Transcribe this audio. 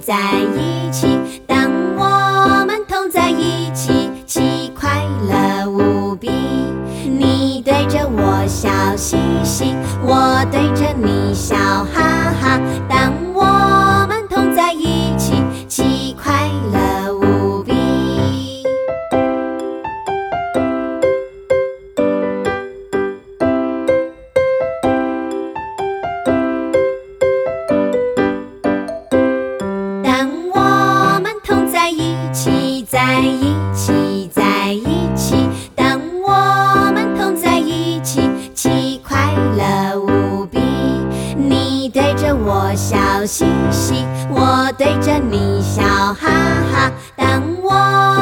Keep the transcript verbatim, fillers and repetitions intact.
在一起。当我们同在一起，其快乐无比。你对着我笑嘻嘻，我对着你笑哈哈。当我们同在一起，其快乐无比。当我们同在一起，在一起，在一起。当我们同在一起，其快乐无比。你对着我笑嘻嘻，我对着你笑哈哈。当我